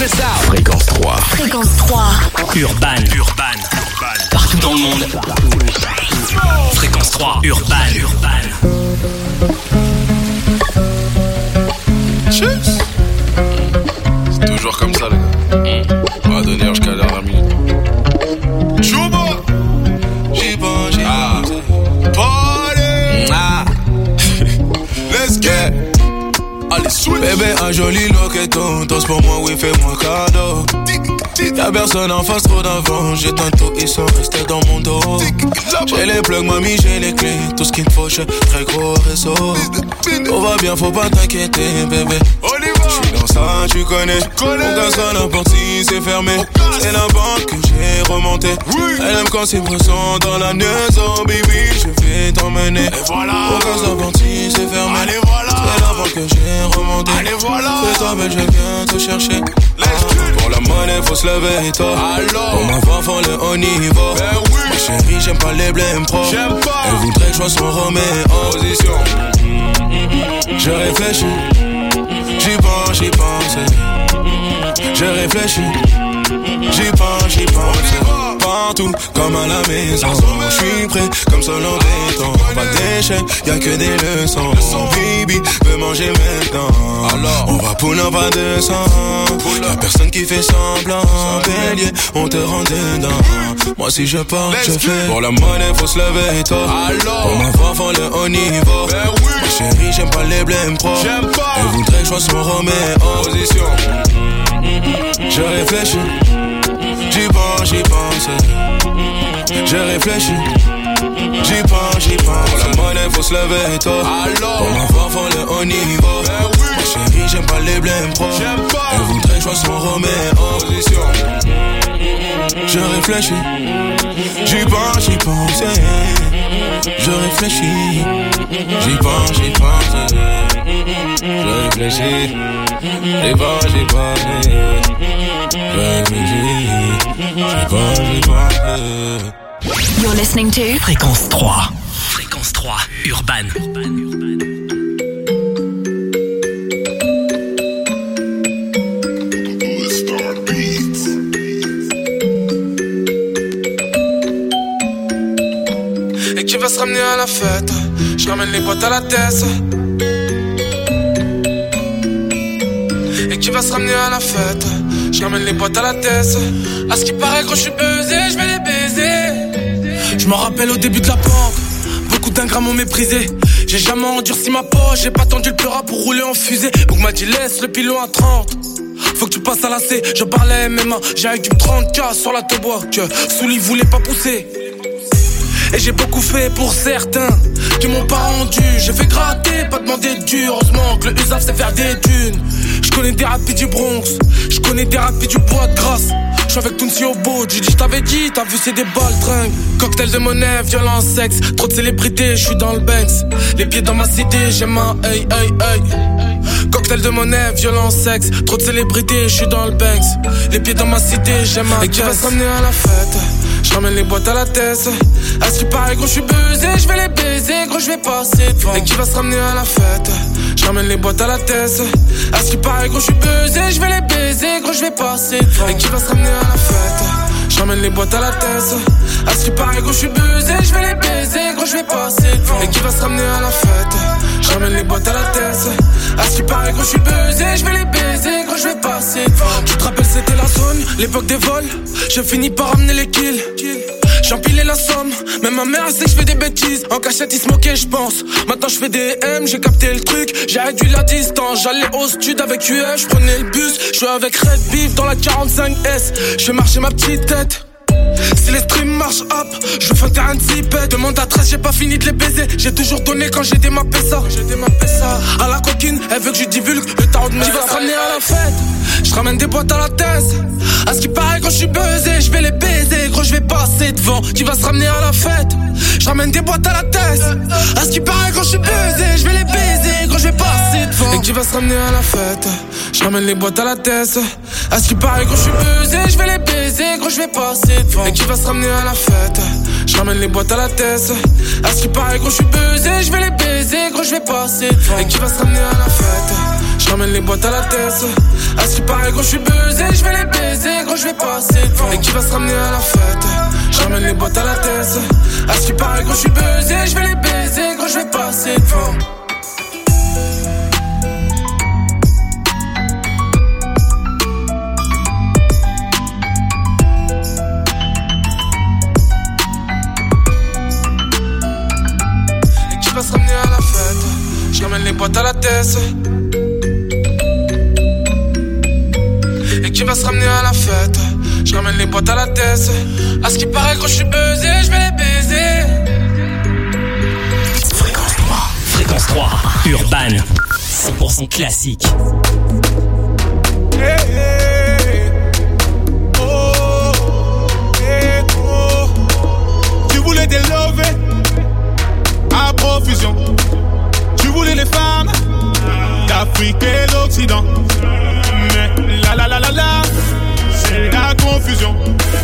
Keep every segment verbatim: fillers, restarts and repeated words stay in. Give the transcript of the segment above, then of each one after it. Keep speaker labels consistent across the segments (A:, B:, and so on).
A: this out.
B: Fréquence trois.
C: Fréquence trois.
A: Urban. Urban. Partout dans le monde. Fréquence trois. Urban. Urban.
D: Cheers. C'est toujours comme ça, les gars. On va donner jusqu'à la dernière minute. Chouba. J'y pense, j'y pense. Party. Ah. Let's get. Allez, switch. Bébé, un joli loqueton. Danse pour moi, oui, fais-moi cadeau. Y'a personne en face, trop d'avant. J'ai tantôt, ils sont restés dans mon dos. J'ai les plugs, mamie, j'ai les clés. Tout ce qu'il me faut, j'ai très gros réseau. Tout va bien, faut pas t'inquiéter, bébé. J'suis dans ça, tu connais. Mon gars sonne n'importe si c'est fermé. C'est la banque que j'ai remonté. Elle aime quand c'est pressant dans la maison, baby. Je vais t'emmener. Mon gars sonne n'importe si c'est fermé. C'est la banque que j'ai remonté. C'est toi, belle, je viens te chercher. Pour la monnaie, faut se lever, toi. Pour ma femme, faut le haut niveau. Ma chérie, j'aime pas les blèmes pro. Elle voudrait que je sois son Roméo. Position. Je réfléchis. J'y pense, j'y pense. Je réfléchis. J'y pense, j'y pense. Partout, comme à la maison. J'suis prêt, comme seul en béton. Pas d'échec, y'a que des leçons. Baby, veux manger maintenant. Alors, on va pull up à deux cents. Y'a personne qui fait semblant. Bélier, on te rend dedans. Moi si je pars, je fais. Pour la monnaie, faut se lever, toi. Pour ma femme, faut le haut niveau. Ma chérie, j'aime pas les blèmes pro. Elle voudrait que je sois son Roméo. Position. Je réfléchis. J'y pense, j'y pense. Je réfléchis. J'y pense, j'y pense. Pour la monnaie, faut se lever, toi. Pour ma femme, faut le haut niveau. Ma chérie, j'aime pas les blèmes pro. Elle voudrait que je sois son Roméo. Je réfléchis. J'y pense, j'y pense. Je réfléchis. J'y pense, j'y pense. Je réfléchis. J'y pense, j'y pense. Je réfléchis. J'y pense, j'y pense.
C: You're listening to
A: Fréquence trois. Fréquence trois. Urban.
E: Et qui va se ramener à la fête? Je ramène les boîtes à la tête. Et qui va se ramener à la fête? Je ramène les boîtes à la tête. À ce qui paraît, quand je suis buzzé, je vais les baiser. Je m'en rappelle au début de la banque, beaucoup d'ingrats m'ont méprisé. J'ai jamais endurci ma poche, j'ai pas tendu le pleura pour rouler en fusée. Donc m'a dit laisse le pilon à trente. Faut que tu passes à la C, je parlais M M A. J'ai avec du trente K sur la tobois que Souli voulait pas pousser. Et j'ai beaucoup fait pour certains qui m'ont pas rendu. J'ai fait gratter, pas demander dur. Heureusement que le U S A F sait faire des thunes. J'connais des rapides du Bronx, j'connais des rapides du bois de Grasse. J'suis avec Tounsi au beau, j'ai dit j't'avais dit, t'as vu c'est des balles tringues. Cocktail de monnaie, violence, sexe, trop de célébrités, j'suis dans le Banks. Les pieds dans ma cité, j'aime un hey hey hey. Cocktail de monnaie, violence, sexe, trop de célébrités, j'suis dans le Banks. Les pieds dans ma cité, j'aime un. Et qui va se ramener à la fête? J'ramène les boîtes à la tête. À ce qui paraît, gros, j'suis buzzé, j'vais les baiser, gros, j'vais passer devant. Et qui va se ramener à la fête? J'ramène les boîtes à la tête. À ce qui paraît, gros, j'suis buzzé, j'vais les baiser, gros, j'vais passer devant. Et qui va se ramener à la fête? J'ramène les boîtes à la tête. À ce qui paraît, gros, j'suis buzzé, j'vais les baiser, gros, j'vais passer devant. Et qui va se ramener à la fête? J'ramène les boîtes à la tête. À ce qui paraît, gros, j'suis buzzé, j'vais les baiser, gros, j'vais passer devant. Tu te rappelles, c'était la zone, l'époque des vols. J'ai fini par ramener les kills. J'empilais la somme, même ma mère sait que je fais des bêtises. En cachette ils se moquaient j'pense. Maintenant je fais des M, j'ai capté le truc. J'ai réduit la distance, j'allais au stud avec U F. J'prenais le bus, j'suis avec Red Beef dans la quarante-cinq S. J'fais marcher ma petite tête. Si les streams marchent up, je fais un terrain de zipette. Demande à Trace, j'ai pas fini de les baiser. J'ai toujours donné quand j'ai démappé ça. J'ai démappé ça. À la coquine, elle veut que je divulgue le tarot de mes. Qui va se ramener à la fête? Je ramène des boîtes à la tête. À ce qui paraît, quand je suis buzzé, je vais les baiser. Gros, je vais passer devant. Qui va se ramener à la fête? Je ramène des boîtes à la tête. À ce qui paraît, quand je suis buzzé, je vais les baiser. Gros, je vais passer devant. Et qui va se ramener à la fête? Je ramène les boîtes à la tête. À ce qui paraît, quand je suis buzzé, je vais les baiser. Gros, je vais passer devant. Et qui va se ramener à la fête? Je ramène les boîtes à la tête. À ce qui paraît, gros, je suis buzzé, je vais les baiser. Gros, je vais passer devant. Et qui va se ramener à la fête? Je ramène J'ramène les boîtes à la tête. À ce qui paraît, gros, j'suis buzzé, j'vais les baiser, gros, j'vais passer devant. Et qui va se ramener à la fête? J'ramène les boîtes à la tête. À ce qui paraît, gros, j'suis buzzé, j'vais les baiser, gros, j'vais passer devant. Se ramener à la fête, j'ramène les boîtes à la tête. Et qui va se ramener à la fête, j'ramène les boîtes à la tête. À ce qui paraît, quand je suis buzzé, je vais les baiser.
A: Fréquence trois, Fréquence trois, Urban, cent pour cent classique.
B: Hey, hey. Oh, hey, oh. Tu voulais des lovés à profusion. Tu voulais les femmes d'Afrique et d'Occident. Mais la la la la la, c'est la confusion.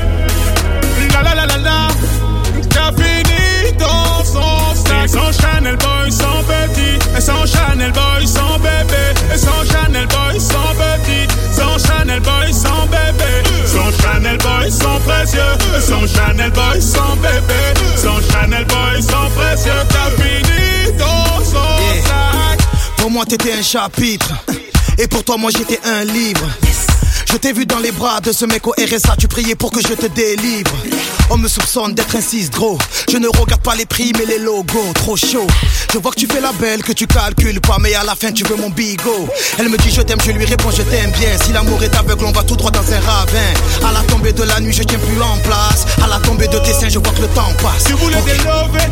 B: La la la la la, t'as fini dans son sac. Et sans Chanel boy, sans petit. Et sans Chanel boy, sans bébé. Et sans Chanel boy, sans petit. Sans Chanel boy, sans bébé. Sans Chanel boy, sans précieux. Sans Chanel boy, sans bébé. Sans Chanel boy, sans précieux. T'as fini dans son yeah. sac.
C: Pour moi t'étais un chapitre. Et pour toi moi j'étais un livre. Je t'ai vu dans les bras de ce mec au R S A. Tu priais pour que je te délivre. On me soupçonne d'être un cis gros. Je ne regarde pas les prix mais les logos. Trop chaud. Je vois que tu fais la belle, que tu calcules pas, mais à la fin tu veux mon bigot. Elle me dit je t'aime, je lui réponds je t'aime bien. Si l'amour est aveugle on va tout droit dans un ravin. À la tombée de la nuit je tiens plus en place. À la tombée de tes seins je vois que le temps passe.
B: Tu voulais okay. des lovés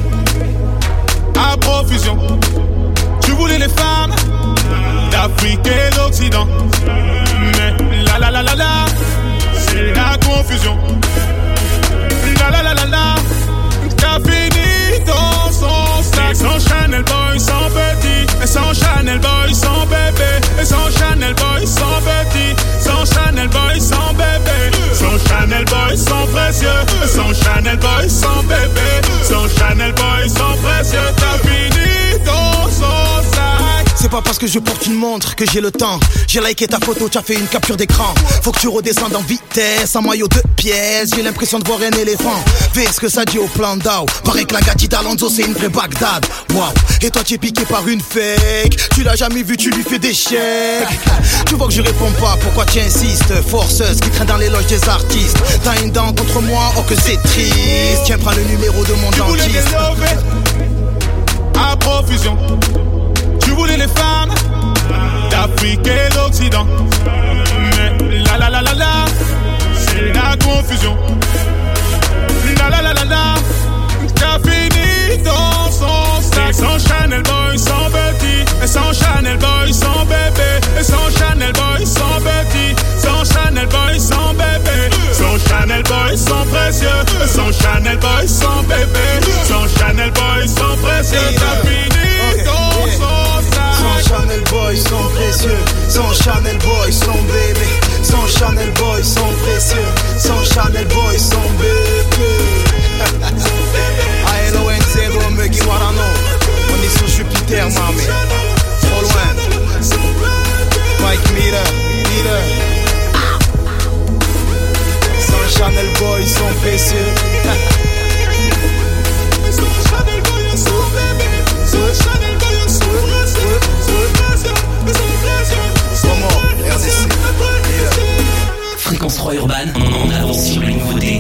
B: à profusion. Tu voulais les femmes d'Afrique et d'Occident. Mais la la la la la, c'est la confusion. La la la la la, t'as fini dans son sac. Et sans Chanel boy, sans petit. Et sans Chanel boy, sans bébé. Et sans Chanel boy, sans petit. Sans Chanel boy, sans bébé. Sans Chanel boy, sans précieux. Sans Chanel boy, sans bébé. Sans Chanel boy, sans précieux. T'as fini dans son sac.
C: C'est pas parce que je porte une montre que j'ai le temps. J'ai liké ta photo, tu as fait une capture d'écran. Faut que tu redescendes en vitesse, en maillot de pièces. J'ai l'impression de voir un éléphant. Fais ce que ça dit au plan d'Ao. Paraît que la gâtie d'Alonso c'est une vraie Bagdad. Waouh. Et toi tu es piqué par une fake. Tu l'as jamais vu, tu lui fais des chèques. Tu vois que je réponds pas, pourquoi tu insistes? Forceuse qui traîne dans les loges des artistes. T'as une dent contre moi, oh que c'est triste. Tiens, prends le numéro de mon
B: tu
C: dentiste.
B: À profusion. Tu voulais les femmes d'Afrique et d'Occident. Mais la la la la la, c'est la confusion. La la la la la, t'as fini dans son sac. Et sans Chanel boy, sans petit. Et sans Chanel boy, sans bébé. Et sans Chanel boy, sans petit. Sans Chanel boy, sans bébé. Sans Chanel boy, sans précieux. Sans Chanel boy, sans bébé. Sans Chanel boy, sans précieux. T'as fini dans son sac.
C: Sans Chanel boy, sans précieux. Sans Chanel boy, sans bébé. Sans Chanel boy, sans précieux. Sans Chanel boy, sans bébé. Aelo N zero Muggy Warano. On est sur Jupiter, mami. Trop loin. Mike Miller, Miller. Sans Chanel boy, sans précieux. Sans Chanel boy, sans bébé. Sans Chanel boy, sans précieux. R D C.
A: Fréquence trois Urban, on avance sur les nouveautés.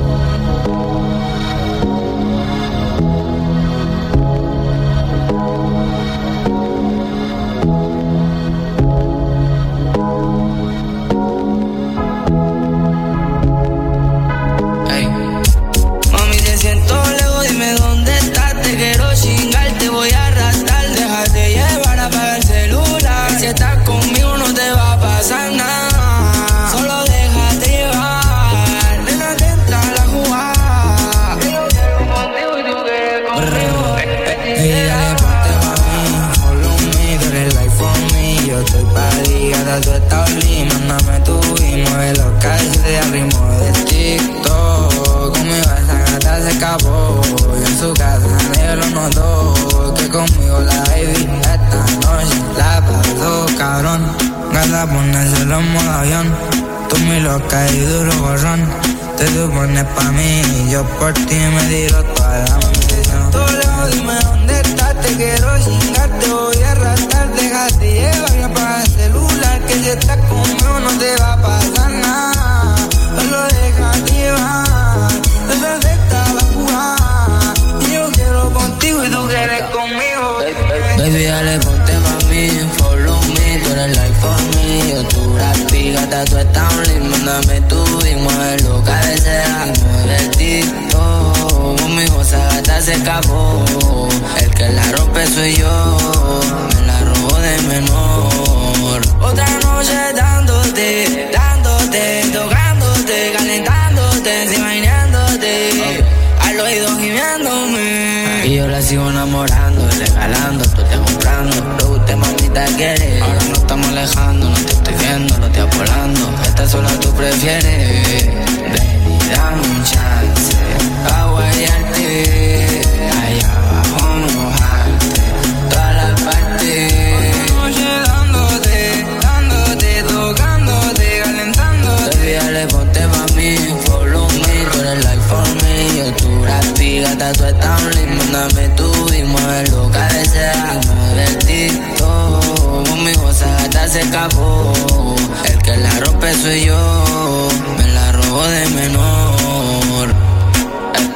F: Hey. Mami, te siento lejos, dime dónde estás. Te quiero chingar, te voy a arrastrar. Déjate llevar, apaga el celular. Si estás conmigo no te va a pasar nada. Solo déjate llevar. Nena, te entra la jugada. Yo quiero contigo y tú quieres conmigo. Ella le ponte pa' mí, follow me, tú eres like for me. Yo estoy pa' ligada, tú estás lima. Mándame tu y mueve los calles al ritmo de TikTok. Conmigo esa gata se escapó. Y en su casa nadie lo notó. Que conmigo la baby esta noche la pasó cabrón. casa ponerse los modo avión. Tú muy loca y duro gorrón. Te supones pa' mí y yo por ti me tiro toda la munición. Tú lejos, dime dónde estás, te quiero chingar, te voy a arrastrar. Déjate llevar y apaga el celular, que si estás conmigo no te va a pasar nada. Solo déjate llevar, esa secta va a jugar. Y yo quiero contigo y tú quieres conmigo. Baby, dale, ponte pa' mí, follow me, tú eres like for me. Yo tu rapi, gata, tú estás un lit, mándame tú y mueve lo que desea. Mueve el tito, conmigo esa gata se escapó. El que la rompe soy yo, me la robó de menor. Otra noche dándote, dándote, tocándote, calentándote, imaginándote, al oído gimiéndome. Y yo la sigo enamorando, regalando, tú te comprando. Lo usted mamita quiere, ahora no estamos alejando. No te estoy viendo, no estoy volando. Esta sola tú prefieres. Ven y dame un chance a guayarte, allá abajo mojarte, todas las partes. Otra noche dándote, dándote, tocándote, calentándote. Baby, dale, ponte pa' mí, follow me, tú eres like for me. Yo tu rapi, gata, tú estás un lit, mándame tú y mueve lo que desea. Mueve el tito, conmigo esa gata se escapó. El que la rompe soy yo, me la robó de menor. Ey.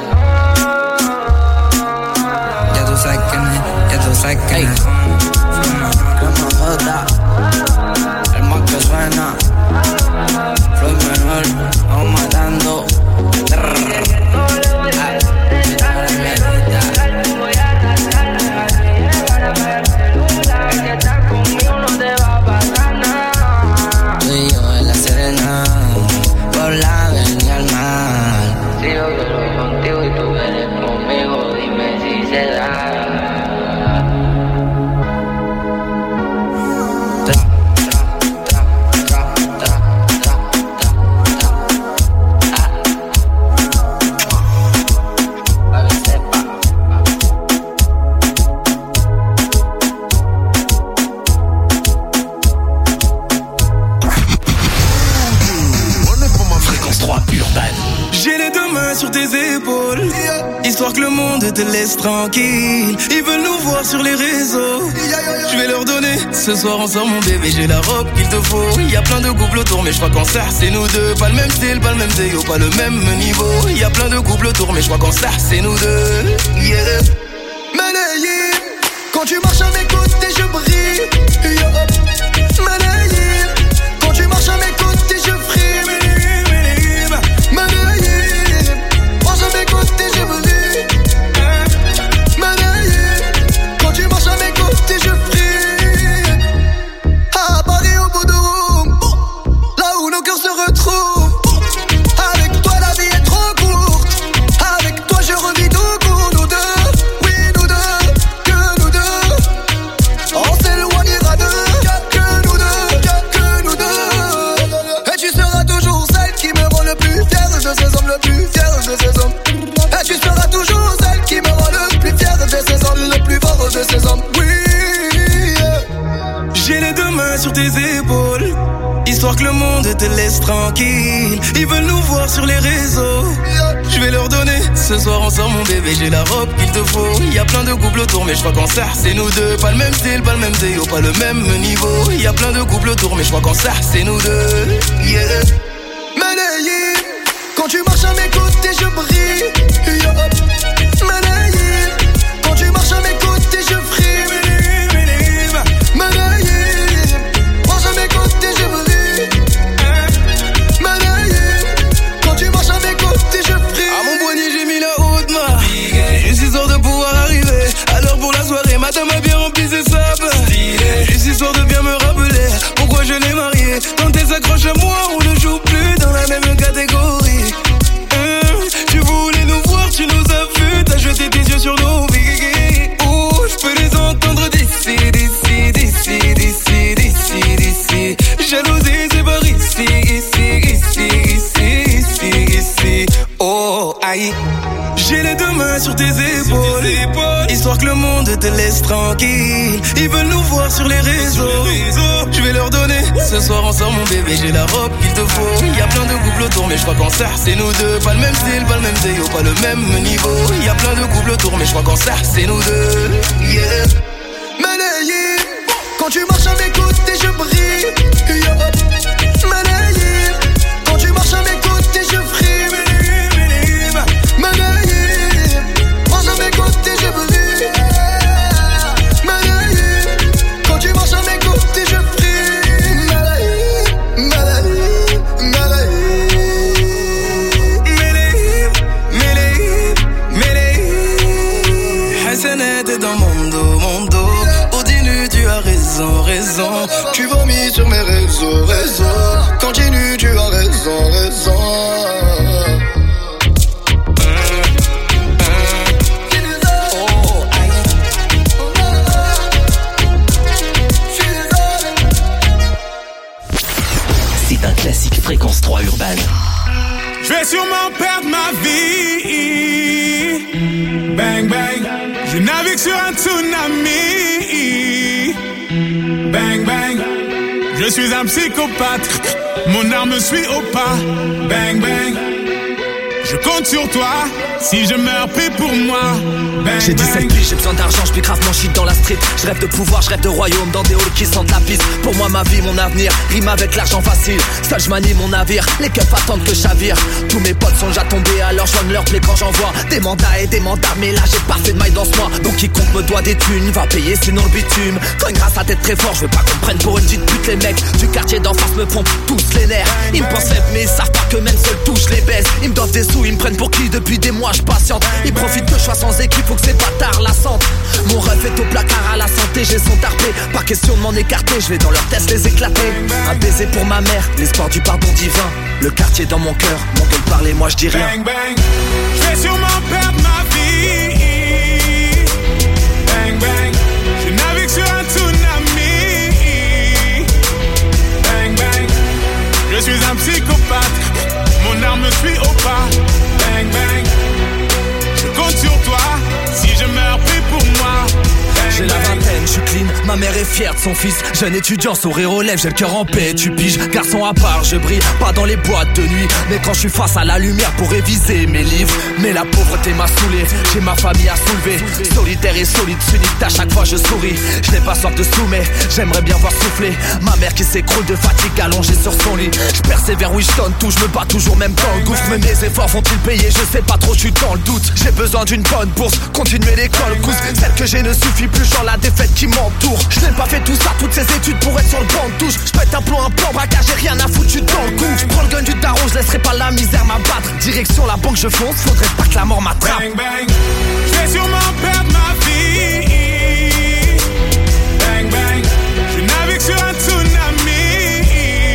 F: Ya tú sabes quién es, ya tú sabes quién es. Como Jota, el más que suena. Floyd menor, vamos matando. La venía al mar. Si yo quiero contigo y tú eres conmigo, dime si se da. Tra, tra, tra, tra, tra, tra, tra, tra. Ah. Pa' que sepa.
E: J'ai les deux mains sur tes épaules, histoire que le monde te laisse tranquille. Ils veulent nous voir sur les réseaux, je vais leur donner. Ce soir on sort mon bébé, j'ai la robe qu'il te faut. Il y a plein de couples autour, mais je crois qu'en ça c'est nous deux. Pas le même style, pas le même déo, pas le même niveau. Il y a plein de couples autour, mais je crois qu'en ça c'est nous deux. Yeah.
G: Manayim, quand tu marches à mes côtés je brille. Yeah. Manayim, quand tu marches à mes côtés je frime.
E: J'ai les deux mains sur tes épaules, histoire que le monde te laisse tranquille. Ils veulent nous voir sur les réseaux, je vais leur donner. Ce soir on sort mon bébé, j'ai la robe qu'il te faut. Il y a plein de couples autour, mais je crois qu'en ça c'est nous deux. Pas le même style, pas le même déo, pas le même niveau. Il y a plein de couples autour, mais je crois qu'en ça c'est nous deux. Yeah.
G: Manayim, quand tu marches à mes côtés je brille. Yeah. Manayim, quand tu marches à mes côtés je frime.
E: Madame a bien rempli ses sables. Juste histoire de bien me rappeler pourquoi je l'ai mariée. Quand elle s'accroche à moi, on ne joue plus dans la même catégorie. Hum, tu voulais nous voir, tu nous as vus. T'as jeté tes yeux sur nos vies. Oh, je peux les entendre d'ici, d'ici, d'ici, d'ici, d'ici, d'ici. Jalousie, c'est par ici, ici, ici, ici, ici, ici. Oh, aïe. J'ai les deux mains sur tes épaules, histoire que le monde te laisse tranquille. Ils veulent nous voir sur les réseaux, je vais leur donner. Ce soir on sort mon bébé, j'ai la robe qu'il te faut. Y'a plein de couples autour mais je crois qu'en cerf c'est nous deux. Pas le même style, pas le même déo, pas le même niveau. Y'a plein de couples autour mais je crois qu'en cerf c'est nous deux. Yeah.
G: Malayé, quand tu marches à mes côtés je brille. Yeah. Malayé, quand tu marches à mes côtés je frime. Malayé, marche à mes côtés je brille. Malayé, quand tu marches à mes côtés je frime. Malayé, Malayé, Malayé. Malayé, Malayé. Hassanet est dans mon dos, mon dos. Continue, tu as raison, raison. Tu vomis sur mes réseaux, réseaux. Continue, tu as raison, raison.
A: C'est un classique Fréquence trois urbaine.
B: Je vais sûrement perdre ma vie. Bang bang, je navigue sur un tsunami. Bang bang, je suis un psychopathe. Mon arme me suit au pas. Bang bang, je compte sur toi. Si je meurs, prie pour moi. Bang,
H: j'ai dix-sept piges, j'ai besoin d'argent, je grave mon shit dans la street. Je rêve de pouvoir, je rêve de royaume dans des halls qui sentent la piste. Pour moi ma vie, mon avenir, rime avec l'argent facile. Seul je manie mon navire, les keufs attendent que je chavire. Tous mes potes sont déjà tombés, alors je donne leur clé quand j'envoie des mandats et des mandats. Mais là j'ai pas fait de maille dans ce mois, donc quiconque me doit des thunes va payer sinon le bitume. Quand une grâce à tête très fort, je veux pas qu'on prenne pour une petite pute. Les mecs du quartier d'en face me pompent tous les nerfs. Ils me pensent faible mais ils savent pas que même seul touche les baisse. Ils me doivent des sous, ils me prennent pour qui depuis des mois je patiente. Ils profitent que je sois sans équipe, faut que ces bâtards la sentent. Mon rêve est au placard à la santé, j'ai son tarpé. Pas question de m'en écarter, je vais dans leur test les éclater. Un baiser pour ma mère, l'espoir du pardon divin. Le quartier dans mon cœur, mon gueule parler, moi je dis rien.
B: Bang bang, je vais sûrement perdre ma vie. Bang bang, je navigue sur un tsunami. Bang bang, je suis un psychopathe. Mon arme me suit au pas. Bang bang, je compte sur toi. Si je meurs, prie pour moi.
H: J'ai la vingtaine, je suis clean, ma mère est fière de son fils. Jeune étudiant, sourire aux lèvres, j'ai le cœur en paix, tu piges. Garçon à part, je brille, pas dans les boîtes de nuit. Mais quand je suis face à la lumière pour réviser mes livres. Mais la pauvreté m'a saoulé, j'ai ma famille à soulever. Solitaire et solide, unique, à chaque fois je souris. Je n'ai pas sorte de sous mais j'aimerais bien voir souffler ma mère qui s'écroule de fatigue allongée sur son lit. Je persévère, oui je donne tout, je me bats toujours même dans le gouffre. Mais mes efforts vont-ils payer, je sais pas trop, je suis dans le doute. J'ai besoin d'une bonne bourse, continuer l'école, cousse. Celle que j'ai ne suffit plus, genre la défaite qui m'entoure. Je n'ai pas fait tout ça, toutes ces études pour être sur le banc de touche. Je pète un plomb, un plan, braquage, j'ai rien à foutre, je suis dans le coup. Je prends le gun du daron, je laisserai pas la misère m'abattre. Direction la banque, je fonce, faudrait pas que la mort m'attrape.
B: Bang bang, je vais sûrement perdre ma vie. Bang bang, je navigue sur un tsunami.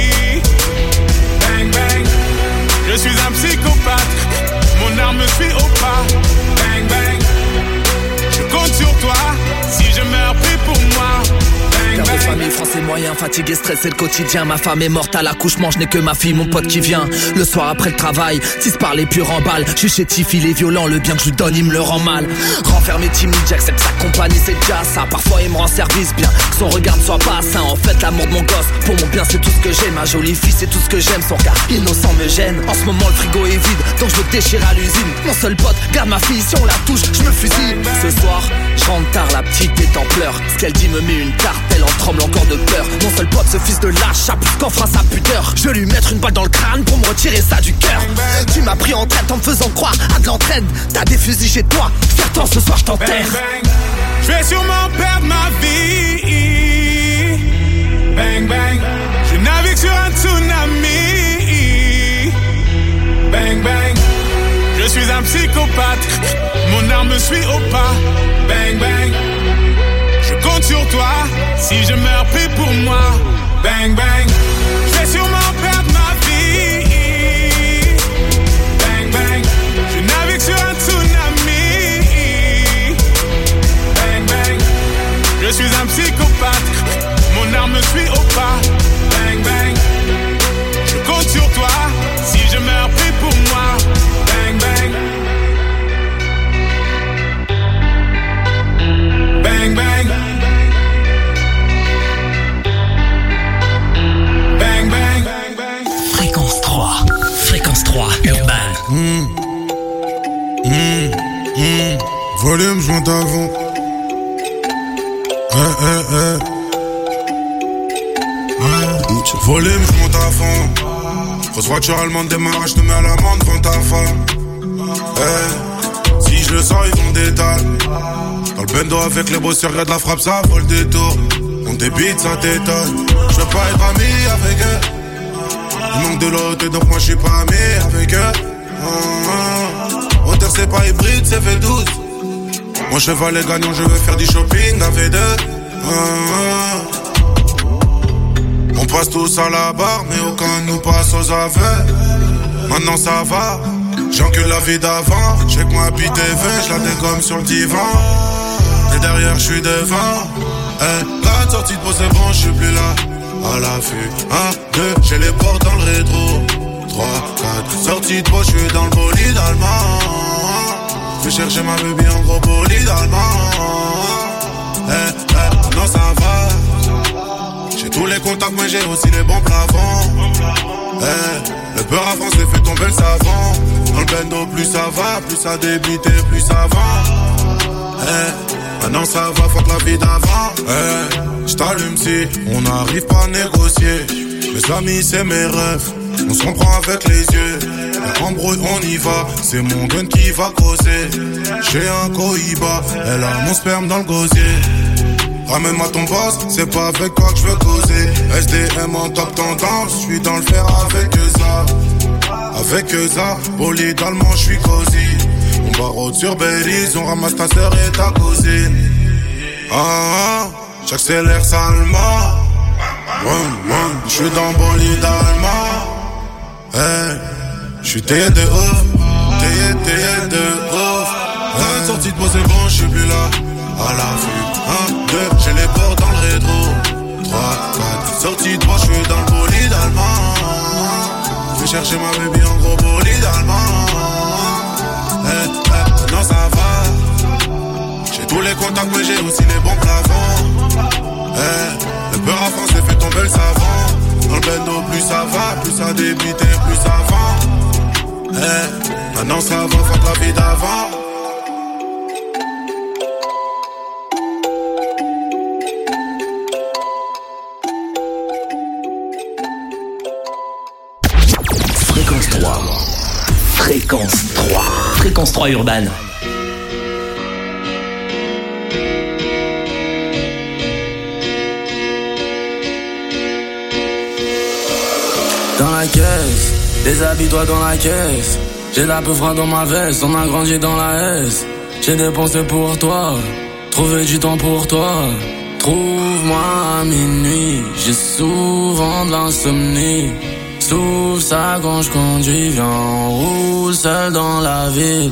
B: Bang bang, je suis un psychopathe. Mon arme me suit au pas. Bang bang, je compte sur toi. Si je meurs, prie pour moi.
H: Père de famille, français moyen, fatigué, stressé le quotidien. Ma femme est morte à l'accouchement, je n'ai que ma fille, mon pote qui vient. Le soir après le travail, tisse par les purs en balle. Je suis chétif, il est violent, le bien que je lui donne, il me le rend mal. Renfermé, timide, j'accepte sa compagnie, c'est déjà ça. Parfois il me rend service bien, que son regard ne soit pas sain. En fait, l'amour de mon gosse, pour mon bien c'est tout ce que j'aime. Ma jolie fille c'est tout ce que j'aime, son regard innocent me gêne. En ce moment le frigo est vide, donc je le déchire à l'usine. Mon seul pote, garde ma fille, si on la touche, je me fusille. Ce soir, je rentre tard, la petite est en pleurs. Ce qu'elle dit me met une tarte, elle en tremble encore de peur. Mon seul pote, ce fils de lâche, a plus qu'enfreint sa pudeur. Je vais lui mettre une balle dans le crâne pour me retirer ça du cœur. Tu m'as pris en traite en me faisant croire à de l'entraide. T'as des fusils chez toi, fier-t'en, ce soir je t'enterre.
B: Je vais sûrement perdre ma vie. Bang bang, je navigue sur un tsunami. Bang bang, je suis un psychopathe. Mon arme me suit au pas. Bang bang, je compte sur toi. Si je meurs, prie pour moi. Bang bang, je vais sûrement perdre ma vie. Bang bang, je navigue sur un tsunami. Bang bang, je suis un psychopathe. Mon arme me suit au pas. Bang bang, je compte sur toi. Si je meurs, prie pour moi. Bang bang, bang bang. Volume, je monte à fond. Eh, eh, eh. Ouais. Volume, je monte à fond. Grosse voiture allemande démarrage, je te mets à l'amende devant ta femme. Eh. Si je le sens, ils vont détaler. Dans le bendo avec les bosseurs, y'a de la frappe, ça vaut le détour. On débite, ça t'étonne. Je veux pas être ami avec eux. Il manque de l'autre, donc moi je suis pas ami avec eux. Hauteur c'est pas hybride, c'est V douze. Mon cheval est gagnant, je veux faire du shopping à V deux. On passe tous à la barre, mais aucun nous passe aux aveux. Maintenant ça va, j'encule la vie d'avant. Check moi P T V, j'la dégomme sur le divan. Et derrière j'suis devant. Eh, quatre sorties de peau c'est bon, j'suis plus là. À l'affût, un, deux, j'ai les portes dans le rétro. Trois, quatre, sorties de peau, j'suis dans le bolide allemand. Je vais chercher ma baby en gros bolide allemand. Eh, eh, non ça va. J'ai tous les contacts mais j'ai aussi les bons plafonds. Eh, le peur avance, les fait tomber le savant. Dans le bendo plus ça va, plus ça débite et plus ça va. Eh, maintenant ça va, faut que la vie d'avant. Eh, j't'allume si on n'arrive pas à négocier. Mes amis c'est mes rêves, on se comprend avec les yeux. Embrouille on y va, c'est mon gun qui va causer. J'ai un cohiba, elle a mon sperme dans le gosier. Ramène-moi ton boss, c'est pas avec toi que je veux causer. S D M en top tendance, je suis dans le fer avec ça. Avec ça, bolide allemand, je suis cosy. On barre sur Belize, on ramasse ta sœur et ta cousine. Ah, ah, j'accélère salement. Je suis dans bolide allemand. Hey, je suis taillé de ouf, taillé, taillé de ouf. Un sortie de peau c'est bon, je suis plus là. À la vue, un, deux, j'ai les portes dans le rétro. Trois, quatre, sortie de peau, je suis dans le bolide allemand. Je vais chercher ma baby en gros bolide allemand. Eh, eh, non ça va. J'ai tous les contacts mais j'ai aussi les bons plafonds. Eh, le peur à France fait tomber le savant. Dans le bendo plus ça va, plus ça débite et plus ça va. Eh, maintenant ça va, faut que la vie d'avant.
A: Fréquence trois. Fréquence trois. Fréquence trois urbaine.
F: Dans la caisse, déshabille-toi dans la caisse. J'ai la peu froid dans ma veste, on a grandi dans la S. J'ai dépensé pour toi, trouvé du temps pour toi. Trouve-moi à minuit, j'ai souvent de l'insomnie. Sauf ça quand je conduis, viens on roule seul dans la ville.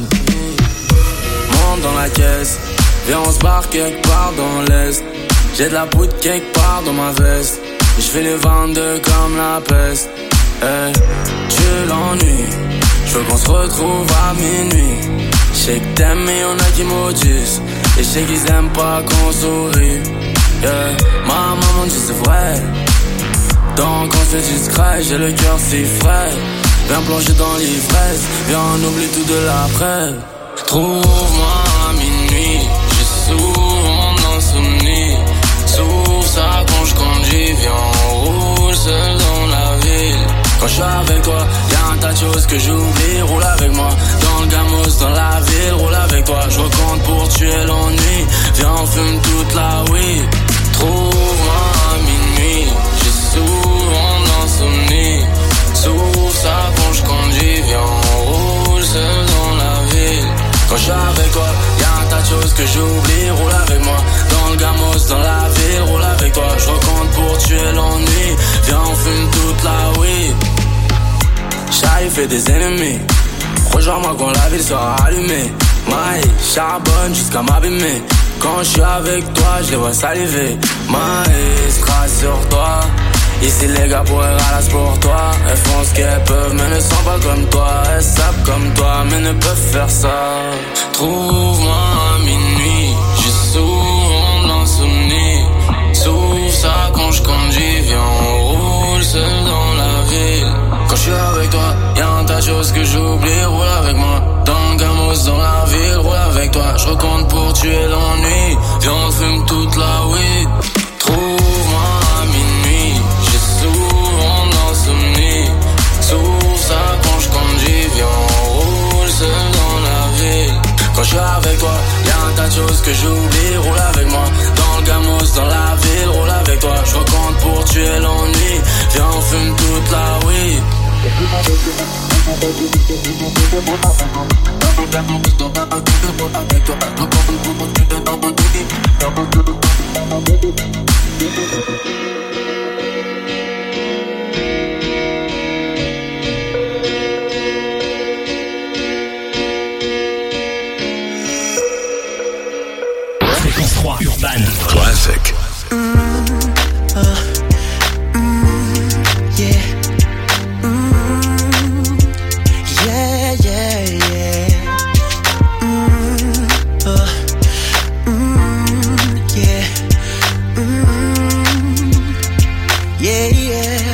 F: Monte dans la caisse, viens on se barre quelque part dans l'est. J'ai de la poudre quelque part dans ma veste. Je fais les vingt-deux comme la peste. Hey, j'ai l'ennui, je veux qu'on se retrouve à minuit. Je sais que t'aimes mais y'en a qui maudissent. Et je sais qu'ils aiment pas qu'on sourit. Yeah, ma maman dit c'est vrai. Donc on se fait discret, j'ai le cœur si frais. Viens plonger dans l'ivresse, viens on oublie tout de l'après. Trouve-moi à minuit, j'ai souvent d'insomnie. Sauf ça quand je conduis, viens on roule seul dans la ville. Quand je suis avec toi, y'a un tas de choses que j'oublie. Roule avec moi, dans le gamos, dans la ville. Roule avec toi, je recompte pour tuer l'ennui. Viens on fume toute la weed. Trouve-moi à minuit, j'ai souvent d'insomnie. Sauf ça quand je conduis, viens on roule seul dans la ville. Quand je suis avec toi, y'a un tas de choses que j'oublie. Roule avec moi, dans le gamos, dans la ville. Roule avec toi, je recompte pour tuer l'ennui. Viens on fume toute la weed. Charlie fait des ennemis. Rejoins-moi quand la ville sera allumée. Maï, charbonne jusqu'à m'abîmer. Quand je suis avec toi, je les vois saliver. Maïs, crasse sur toi. Ici les gars pourraient ralasse pour toi. Elles font ce qu'elles peuvent mais ne sont pas comme toi. Elles savent comme toi mais ne peuvent faire ça. Trouve-moi à minuit, j'ai souvent de l'insomnie. Sauf ça quand je conduis, viens on roule seul dans la ville. Quand je suis avec toi, y'a un tas de choses que j'oublie. Roule avec moi, dans le gamos, dans la ville. Roule avec toi, je recompte
I: tuer l'ennui. Viens on fume toute la weed. Trouve-moi à minuit. J'ai souvent d'insomnie. Sous ça quand je conduis. Viens on roule seul dans la ville. Quand je suis avec toi, y'a un tas de choses que j'oublie. Roule avec moi, dans le gamos, dans la ville. Roule avec toi, je recompte pour tuer l'ennui. Viens on fume toute la weed.
A: Fréquence trois Urban
J: Classic.
K: Mm, uh, mm, yeah. Mm, yeah, yeah, yeah. Mm, uh, mm, yeah. Mm, yeah, yeah.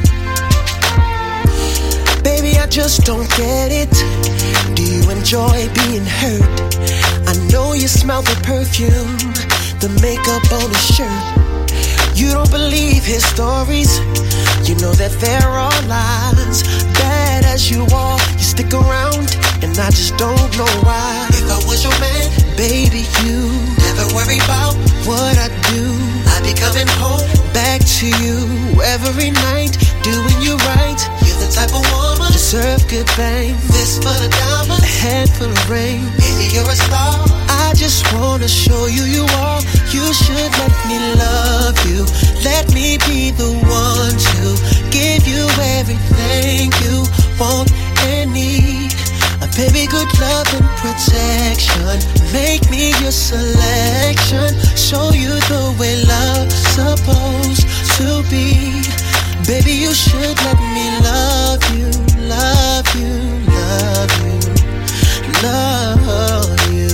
K: Baby, I just don't get it. Do you enjoy being hurt? I know you smell the perfume, the makeup on his shirt. You don't believe his stories. You know that there are lies. Bad as you are, you stick around, and I just don't know why. If I was your man, baby, you never worry about what I do. I'd be coming home back to you every night, doing you right. You're the type of woman deserve good fame. Fist full of diamonds, a head full of rain. Baby, you're a star. I just wanna show you you are. You should let me love you. Let me be the one to give you everything you want and need. A baby, good love and protection. Make me your selection. Show you the way love's supposed to be. Baby, you should let me love you, love you, love you, love you.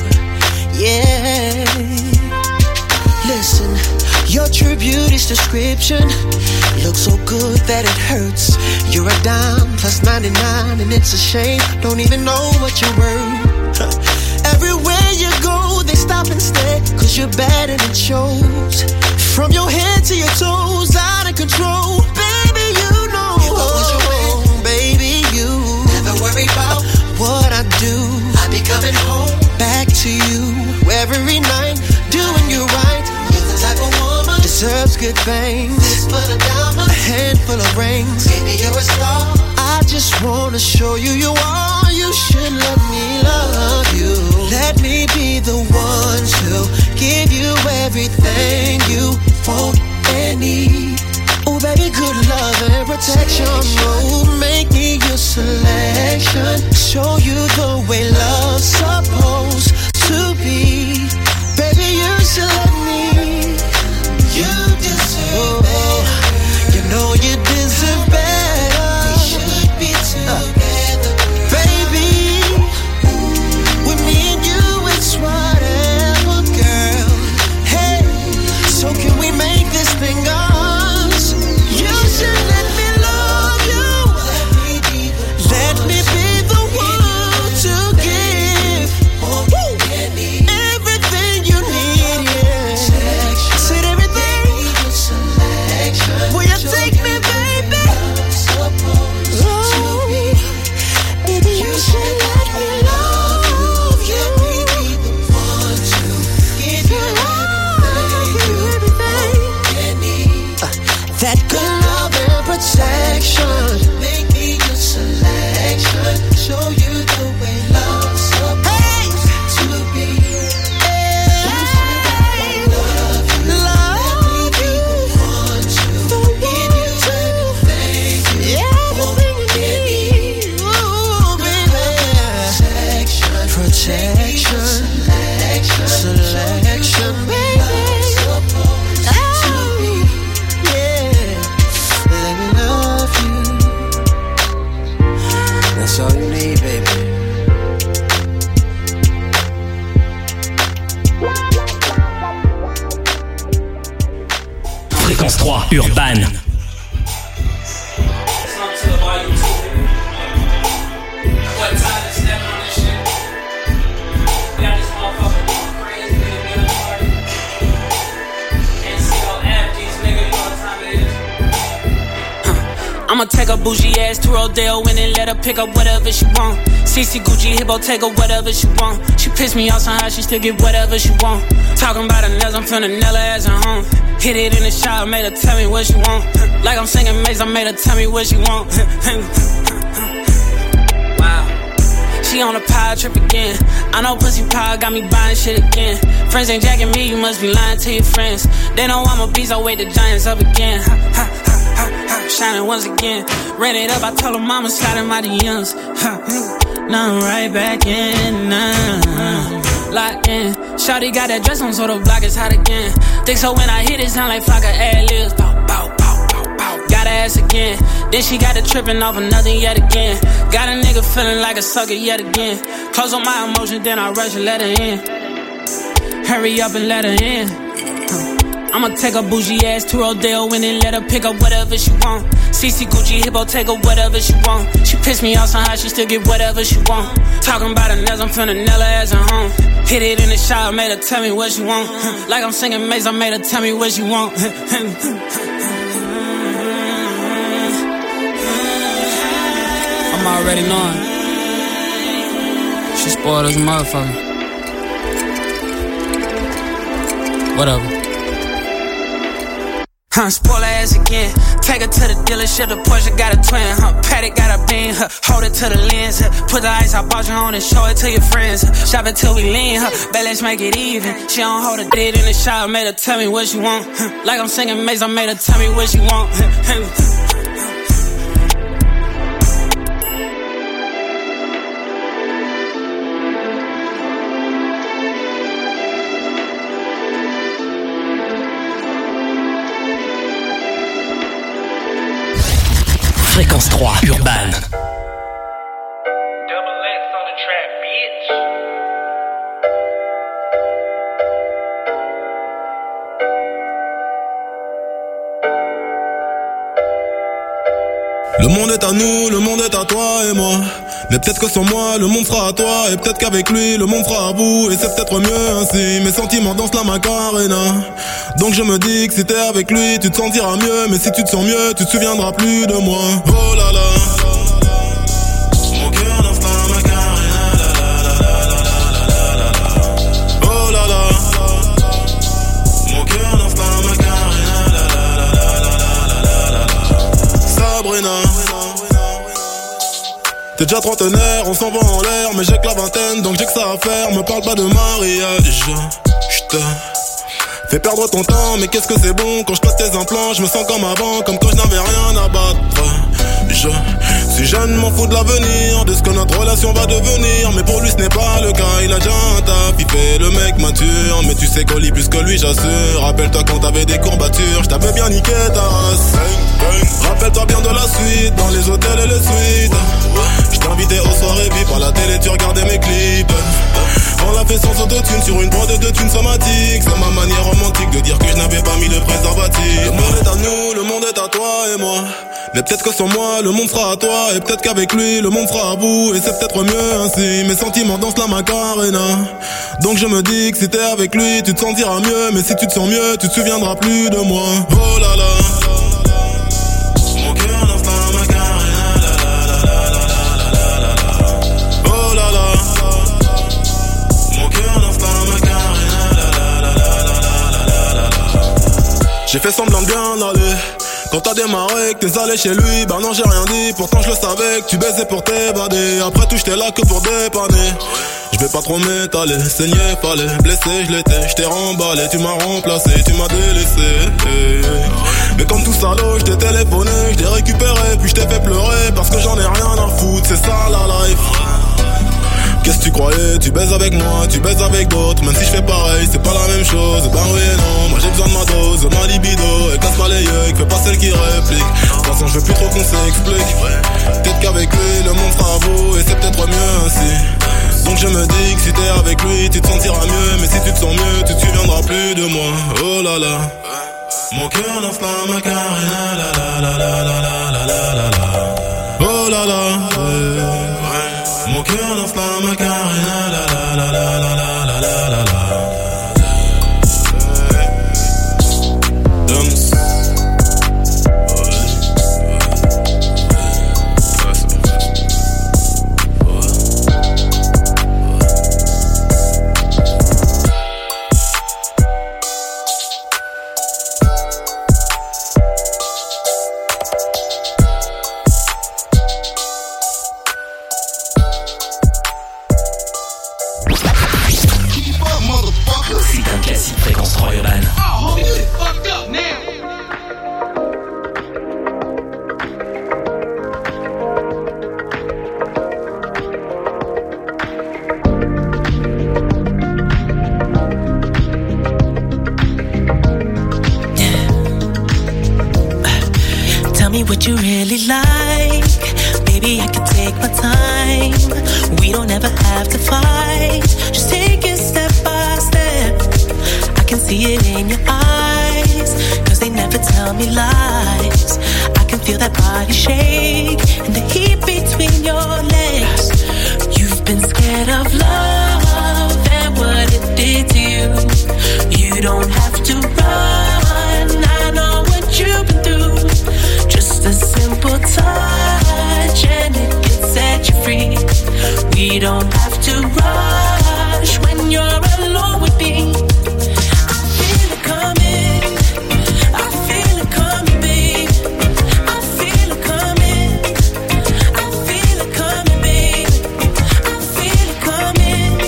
K: Yeah. Listen, your true beauty's description looks so good that it hurts. You're a dime plus ninety-nine and it's a shame. Don't even know what you're worth. Everywhere you go, they stop and stare, cause you're bad and it shows. From your head to your toes, out of control. Baby, you know. If I was your man, baby, you never worry about what I do. I'd be coming home back to you every night, doing you right. You're the type of woman deserves good things. Fist full of diamonds, a handful of rings. Baby, you're a star. I just wanna show you you are. You should let me love you. Let me be the one to give you everything you want and need. Oh baby, good love and protection. Oh, make me your selection. Show you the way love's supposed to be. Baby, you should let me. You deserve better. You know you deserve better. We should be together, baby. With me and you, it's whatever, girl. Hey, so can we make this thing ours? You should let me love you. Let me be the one to give everything you need, yeah. Said everything. Will you take me, baby? Oh, baby, you should let me love you. Give you everything. That good love and protection. Make me your selection. Show you the way love's supposed to be. Hey, love you. Love you. Want to give you everything you want and need. Ooh, baby. Protection. Selection. Selection, baby. That's all you need, baby.
A: Fréquence trois Urban.
L: What time is that on this shit? Got this motherfucker going crazy.
J: I'ma take a bougie ass to Rodeo and then let her pick up whatever she want. C C Gucci Hippo, take her whatever she want. She pissed me off somehow, she still get whatever she want. Talking about her nails, I'm finna nail her ass at home. Hit it in the shower, made her tell me what she want. Like I'm singing Maze, I made her tell me what she want. Wow. She on a power trip again. I know pussy power got me buying shit again. Friends ain't jacking me, you must be lying to your friends. They know I'm a beast, I wake the giants up again. Ha, ha, ha, ha, ha. Shining once again. Ran it up, I told her mama sliding my D Ms. Now I'm right back in, nah. Locked in. Shawty got that dress on, so the block is hot again. Think so when I hit it, sound like Flocka ad-libs. Bow, bow, bow, bow, bow. Got her ass again. Then she got it tripping off of nothing yet again. Got a nigga feeling like a sucker yet again. Close on my emotions, then I rush and let her in. Hurry up and let her in. I'ma take a bougie ass to Rodeo and then let her pick up whatever she want. C C Gucci Hippo, take her whatever she want. She pissed me off somehow, she still get whatever she want. Talking about her nails, I'm finna nail her ass at home. Hit it in the shower, made her tell me what she want. Like I'm singing Maze, I made her tell me what she want. I'm already knowing. She spoiled as a motherfucker. Whatever. Huh, spoil her ass again. Take her to the dealership, the Porsche got a twin, huh? Paddock got a beam, huh? Hold it to the lens, huh? Put the ice I bought you on and show it to your friends, huh? Shop it till we lean, huh? Bet let's make it even. She don't hold her dead in the shower, made her tell me what she want, huh? Like I'm singing Maze, I made her tell me what she want, huh?
A: Fréquence trois, Urban.
L: Le monde est à nous, le monde est à toi et moi. Mais peut-être que sans moi, le monde sera à toi. Et peut-être qu'avec lui, le monde sera à bout. Et c'est peut-être mieux ainsi, mes sentiments dansent la Macarena. Donc je me dis que si t'es avec lui, tu te sentiras mieux. Mais si tu te sens mieux, tu te souviendras plus de moi. Oh là là. Mon cœur danse la Macarena. Oh là là. Mon cœur danse la Macarena. Sabrina. T'es déjà trentenaire, on s'en va en l'air. Mais j'ai que la vingtaine, donc j'ai que ça à faire. Me parle pas de mariage. J'te fais perdre ton temps, mais qu'est-ce que c'est bon. Quand je passe tes implants, je me sens comme avant. Comme quand je n'avais rien à battre. Je suis jeune, m'en fous de l'avenir, de ce que notre relation va devenir. Mais pour lui ce n'est pas le cas, il a déjà un taf. Il fait le mec mature, mais tu sais qu'on lit plus que lui, j'assure. Rappelle-toi quand t'avais des courbatures, je t'avais bien niqué ta race. Rappelle-toi bien de la suite, dans les hôtels et les suites. Je t'invitais aux soirées vives, à la télé tu regardais mes clips. On l'a fait sans autotune, sur une prod de thunes somatiques. C'est ma manière romantique de dire que je n'avais pas mis de préservatif. Le monde est à nous, le monde est à toi et moi. Mais peut-être que sans moi, le monde sera à toi. Et peut-être qu'avec lui, le monde sera à bout. Et c'est peut-être mieux ainsi, mes sentiments dansent la Macarena. Donc je me dis que si t'es avec lui, tu te sentiras mieux. Mais si tu te sens mieux, tu te souviendras plus de moi. Oh là là. Mon cœur danse la Macarena. Oh là là. Mon cœur danse la Macarena. J'ai fait semblant de bien aller. Quand t'as démarré, que t'es allé chez lui, bah non j'ai rien dit. Pourtant je le savais que tu baisais pour t'évader. Après tout j'étais là que pour dépanner. Je vais pas trop m'étaler, saigner fallait. Blessé je l'étais, je t'ai remballé. Tu m'as remplacé, tu m'as délaissé. Mais comme tout salaud, je t'ai téléphoné, je t'ai récupéré, puis je t'ai fait pleurer. Parce que j'en ai rien à foutre, c'est ça la life. Qu'est-ce que tu croyais? Tu baises avec moi, tu baises avec d'autres. Même si je fais pareil, c'est pas la même chose. Ben oui et non, moi j'ai besoin de ma dose, de ma libido. Et casse pas les yeux, fais pas celle qui réplique. De toute façon je veux plus trop qu'on s'explique. Peut-être qu'avec lui le monde sera à vous. Et c'est peut-être mieux ainsi. Donc je me dis que si t'es avec lui, tu te sentiras mieux. Mais si tu te sens mieux, tu te souviendras plus de moi. Oh là là. Mon cœur danse la Macarena. La la la la la la la la la. Oh là là. Mon cœur danse la Macarena, la la la la la la la la la. Dums.
M: Tell me what you really like. Baby, I can take my time. We don't ever have to fight. Just take it step by step. I can see it in your eyes, cause they never tell me lies. I can feel that body shake and the heat between your legs. You've been scared of love and what it did to you. You don't have to run, I know what you've been through. Just a simple touch and it can set you free. We don't have to rush when you're alone with me. I feel it coming, I feel it coming, babe. I feel it coming, I feel it coming, babe. I feel it coming,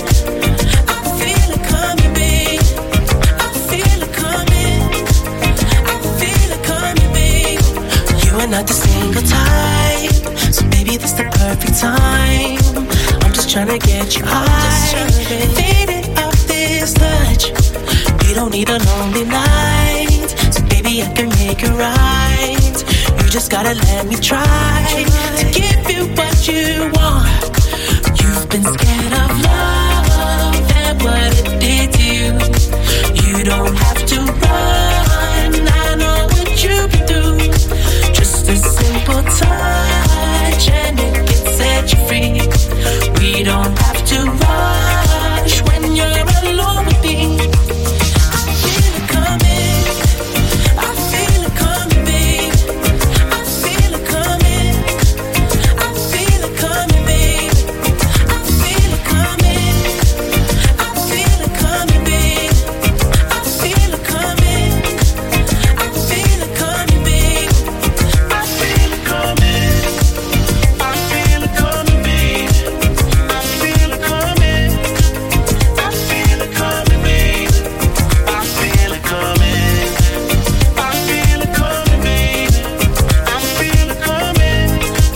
M: I feel it coming, babe. I feel it coming, I feel it coming, babe. You are not the single type, so baby this the perfect time. I'm just tryna get you high, faded off this touch. You don't need a lonely night, so baby I can make it right. You just gotta let me try to give you what you want. You've been scared of love and what it did to you. You don't have to run, I know what you've been through. Just a simple touch and it can set you free. We don't have to rush when you're alone with me. I feel it coming, I feel it coming, babe. I feel it coming, I feel it coming, babe. I feel it coming, I feel it coming, babe. I feel it coming, I feel it coming, babe. I feel it coming, I feel it coming, babe. I feel it coming, I feel it coming, babe. I feel it coming, I feel it coming, babe. I feel it coming,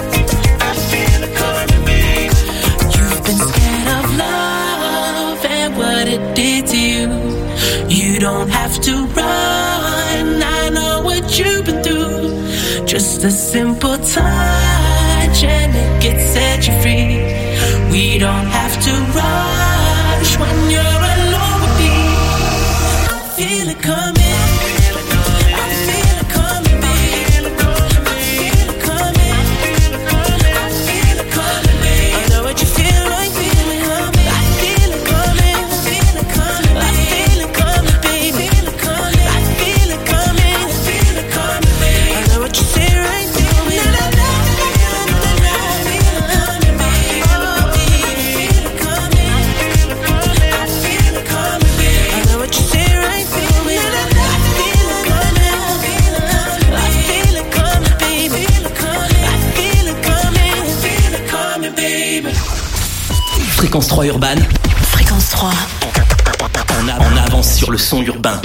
M: I feel it coming, babe. You've been scared of love and what it did to you. You don't have to run, I know what you've been through. Just a simple touch and it can set you free. We don't have to rush when you're alone with me. I feel it coming, I feel it coming, babe. I feel it coming, I feel it coming, babe. I know what you feel like, feel it coming. I feel it coming, I feel it coming, I feel it coming, babe. I feel it coming, I feel it coming, babe. I know what you feel right, feel me.
A: Fréquence trois urbaine.
M: Fréquence trois.
A: On, a, on avance sur le son urbain.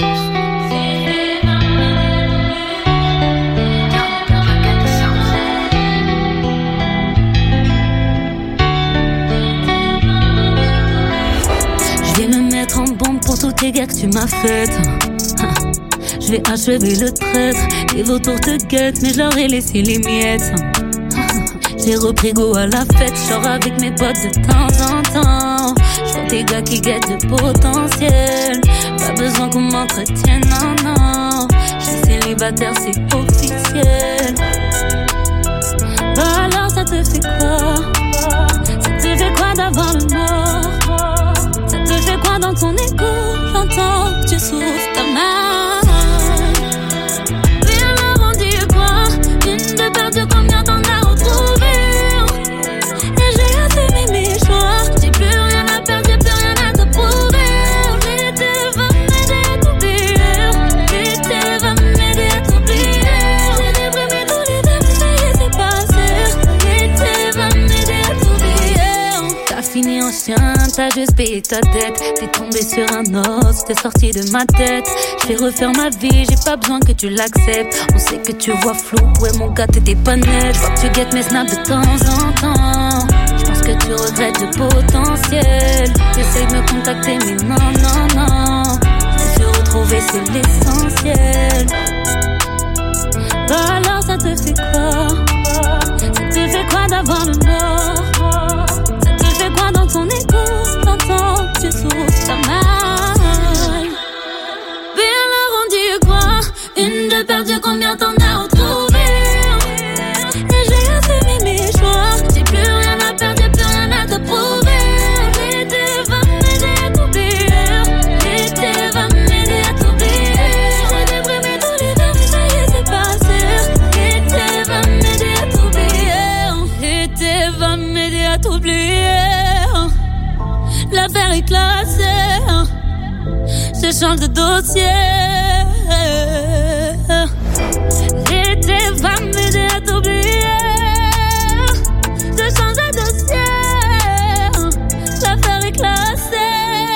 N: Je vais me mettre en bombe pour tous tes gars que tu m'as faites. Je vais achever le traître. Les vautours te guettent, mais je leur ai laissé les miettes. J'ai repris goût à la fête, je sors avec mes potes de temps en temps. Je vois des gars qui guettent de potentiel. Pas besoin qu'on m'entretienne, non, non. Je suis célibataire, c'est officiel. Bah alors ça te fait quoi? Ça te fait quoi d'avoir le mort? Ça te fait quoi dans ton écho? J'entends que tu souffres ta main. Viens me rendu quoi? Une de perdu, combien t'en as retrouvé? Et j'ai assumé mes choix. J'ai plus rien à perdre, j'ai plus rien à te prouver. L'été va m'aider à t'oublier. L'été va m'aider à t'oublier. J'ai déprimé tous les verres, mais ça y est, c'est passé. L'été va m'aider à t'oublier. T'as fini en chien, t'as juste payé ta dette. T'es tombé sur un os, t'es sorti de ma tête. Je vais refaire ma vie, j'ai pas besoin que tu l'acceptes. On sait que tu vois flou, ouais mon gars t'étais pas net. Je vois que tu guettes mes snaps de temps en temps. Je pense que tu regrettes le potentiel. T'essayes de me contacter mais non, non, non. Se retrouver c'est l'essentiel. Bah alors alors ça te fait quoi? Ça te fait quoi d'avoir le nord? Ça te fait quoi dans ton écho? T'entends, tu trouves ça mal. Bien leur on dit quoi? Une de perdue, combien t'en as retrouvé? Et j'ai assez mis mes choix. J'ai plus rien à perdre, j'ai plus rien à te prouver. L'été va m'aider à t'oublier. L'été va m'aider à t'oublier. J'ai déprimé tout l'hiver, mais ça y est, c'est passé. L'été va m'aider à t'oublier. L'été va m'aider à t'oublier. L'affaire est classée. Je change de dossier. L'été va m'aider à t'oublier. Je change de dossier. L'affaire est classée.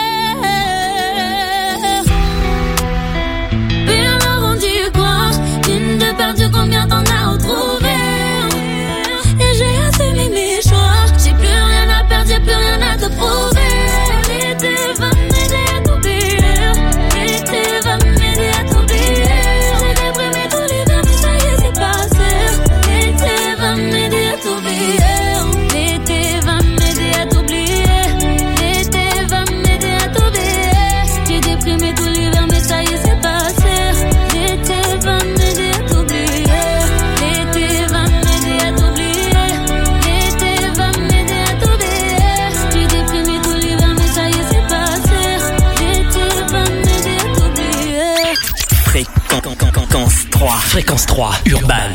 N: Bien leur on dit quoi? Une de perdue, combien t'en as retrouvé? Et j'ai assez mis mes choix. J'ai plus rien à perdre, j'ai plus rien à te prouver. L'été va m'aider à t'oublier. L'été va m'aider à t'oublier. J'ai déprimé tout l'hiver, mais ça y est, c'est passé. L'été va m'aider à t'oublier. L'été va m'aider à t'oublier. L'été va m'aider à t'oublier. J'ai déprimé tout l'hiver, mais ça y est, c'est passé. L'été va m'aider à t'oublier. L'été va m'aider à t'oublier. L'été va m'aider à t'oublier. J'ai déprimé tout l'hiver, mais ça y est, c'est passé. L'été va m'aider à t'oublier.
A: Fréquence trois. Fréquence trois, Urban.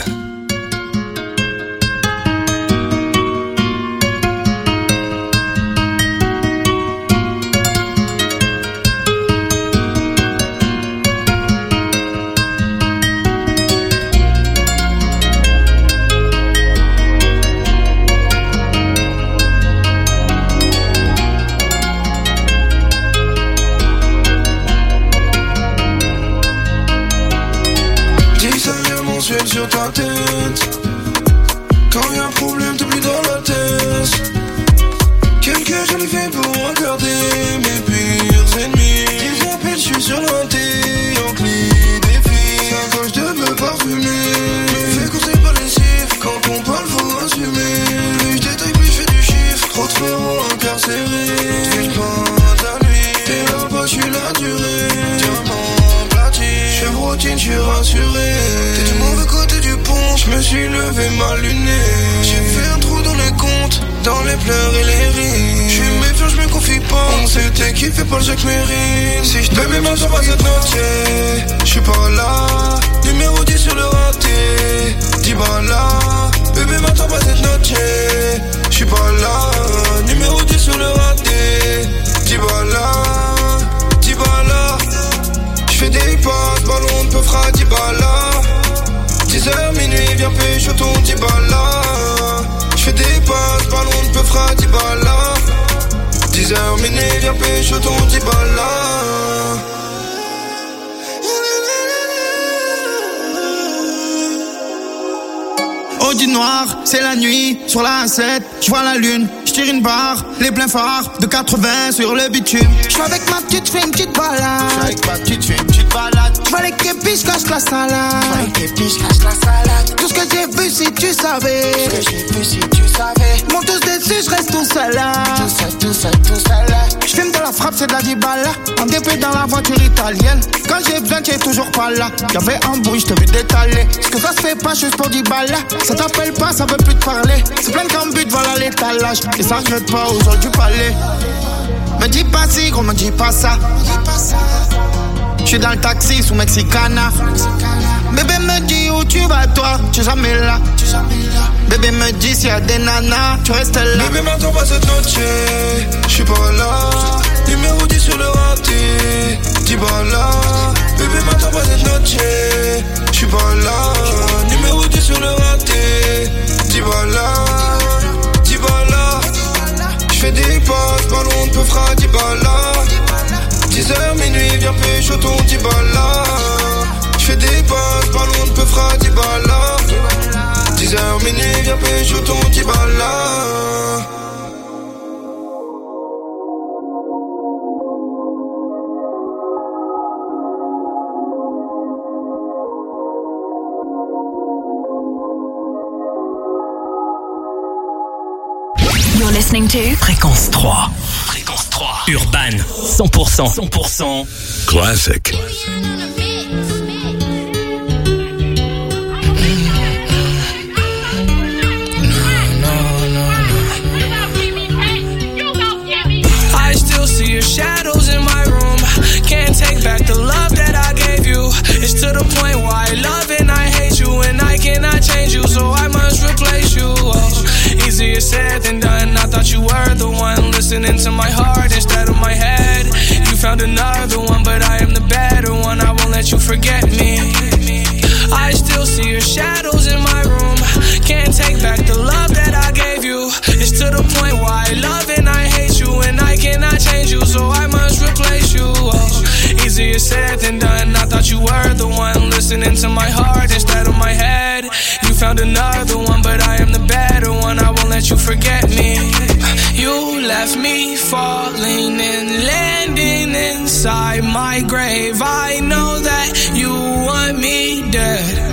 G: dix salaires mensuels sur ta tête. Quand y'a un problème, t'es plus dans la tête. Quelques jolis faits pour regarder mes pires ennemis. Ils appellent, je suis sur l'inté, enclis des filles. Sa gauche de me parfumer. Me fait courser par les chiffres. Quand on parle, faut assumer. Plus je détaille, plus je fais du chiffre. Trop de frérots incarcérés. Tu penses à lui. T'es là-bas, je suis la durée. Diamant platine. Chevrotine, je suis rassuré. T'es du mauvais côté du pont. Je me suis levé mal luné. J'ai fait un trou dans les comptes, dans les pleurs et les rires. Je suis méfiant, je me confie pas. On s'était kiffé par le Jacques Mérine. Si je bébé ma soeur, cette note, je suis pas là. Numéro dix sur le raté. dix balles là. Bébé m'attends pas cette note, je suis pas là. Numéro dix sur le raté. dix balles là. dix balles là. J'fais des passes, ballon de peu fera dix balles là. dix heures minuit, viens pécho ton dix balles là. J'fais des passes, ballon de peu fera dix balles là. dix heures minuit, viens pécho ton dix balles là.
C: Audi noir, c'est la nuit, sur la A sept, j'vois la lune, j'tire une barre, les pleins phares de quatre-vingts sur le bitume. J'suis avec ma petite, j'fais une petite balade. J'suis avec ma petite, j'fais une petite balade. J'vois les képis, j'cache la salade. J'vois les képis, j'cache la salade. Tout ce que j'ai vu si tu savais. Tout ce que j'ai vu si tu savais. Monte tous dessus, j'reste tout seul là. Tout seul, tout seul, tout seul là. J'fume de la frappe, c'est de la dibala. En dépit dans la voiture italienne. Quand j'ai besoin, t'es toujours pas là. Y'avait un bruit, j't'ai vu détaler. Ce que ça se fait pas juste pour dix balles. Ça t'appelle pas, ça veut plus te parler. C'est plein de cambutes, voilà l'étalage. Et ça regrette pas aux gens du palais. Me dis pas si, gros, me dis pas ça. J'suis dans le taxi sous Mexicana. Bébé me dit où tu vas toi, tu jamais là. Bébé me dit s'il y a des nanas, tu restes là.
G: Bébé m'attends pas cette noche, j'suis pas là. Numéro dix sur le raté, dix balles là. Bébé m'attends pas cette noche, j'suis pas là. Numéro dix sur le raté, dix balles là. dix balles là. J'fais des passes, ballon de peu fera dix balles là. dix heures minuit, viens pécho ton dix balles là. J'fais des passes, ballon de peu fera dix balles là. dix heures minuit, viens pécho ton dix balles là.
O: listening to
A: Fréquence trois. Fréquence trois. Urban. cent pour cent. cent pour cent.
P: Classic.
E: I still see your shadows in my room. Can't take back the love that I gave you. It's to the point why I love and I hate you, and I cannot change you, so I must replace you. Oh, easier said than done. I thought you were the one listening to my heart instead of my head. You found another one, but I am the better one. I won't let you forget me. I still see your shadows in my room. Can't take back the love that I gave you. It's to the point why I love and I hate you, and I cannot change you, so I must replace you. Oh, easier said than done. I thought you were the one listening to my heart instead of my head. You found another one, but I am the better one. I won't let you forget me. You left me falling and landing inside my grave. I know that you want me dead.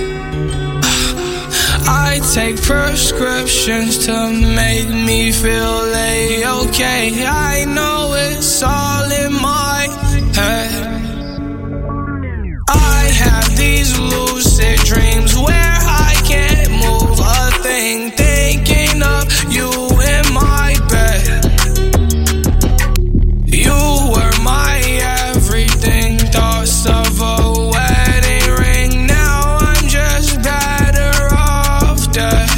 E: I take prescriptions to make me feel A-okay. I know it's all in my head. I have these lucid dreams where I can't move a thing, thinking of you in my bed. You were my everything, thoughts of a wedding ring. Now I'm just better off dead.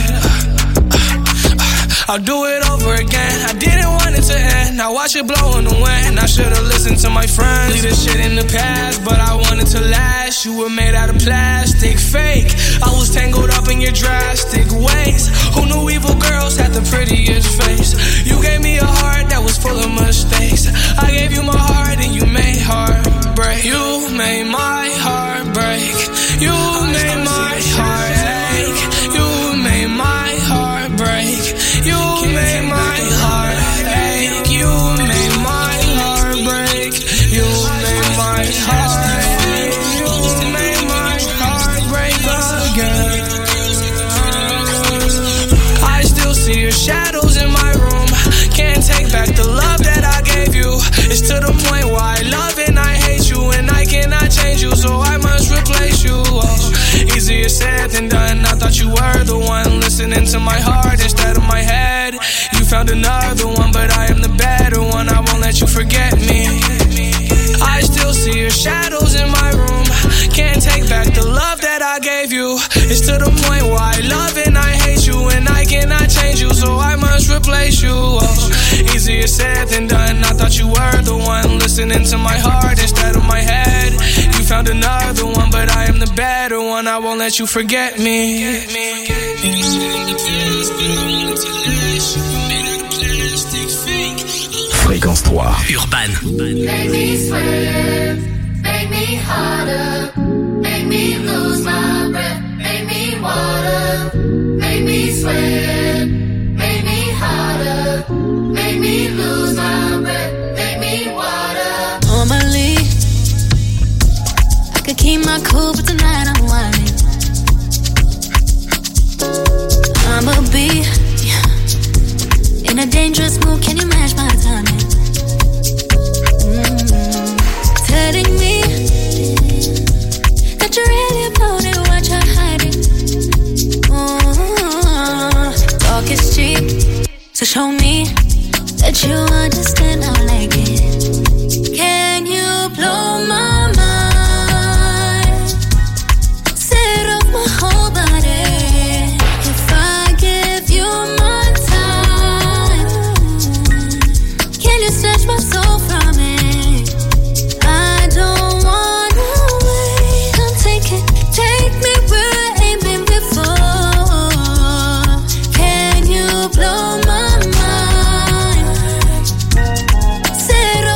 E: I'll do it over again. I didn't want it to end. Now watch it blow in the wind. I should've listened to my friends. Leave this shit in the past, but I wanted to last. You were made out of plastic, fake. I was tangled up in your drastic ways. Who knew evil girls had the prettiest face? You gave me a heart that was full of mistakes. I gave you my heart and you made heartbreak. You made my heart break. You made my heart ache. You made my heart break. You made my heart ache. You made my heart break. You made my heart ache. You made my heart break again. I still see your shadows in my room. Can't take back the love that I gave you. It's to the point why I love and I hate you, and I cannot change you, so I must replace you. Oh, easier said than done. I thought you were the one listening to my heart instead of my head. You found another one, but I am the better one. I won't let you forget me. I still see your shadows in my room. Can't take back the love that I gave you. It's to the point why I love and I hate you, and I cannot change you, so I must replace you. Oh, easier said than done. I thought you were the one listening to my heart instead of my head. You found another one, but I am the better one. I won't let you forget me.
P: Fréquence trois.
A: Urban.
N: Make me sweat, make me harder, make me lose my breath, make me water, make me sweat, make me harder, make me lose my breath, make me water.
Q: Normally, I could keep my cool, but tonight I'm whining. I'ma be in a dangerous mood, can you match my timing? Mm-hmm. Telling me that you really about it, what you're hiding. Mm-hmm. Talk is cheap, so show me that you understand I like it. Can you blow my mind? Set up my whole body. If I give you my snatch my soul from it. I don't wanna wait. Come take it, take me where I ain't been before. Can you blow my mind? Set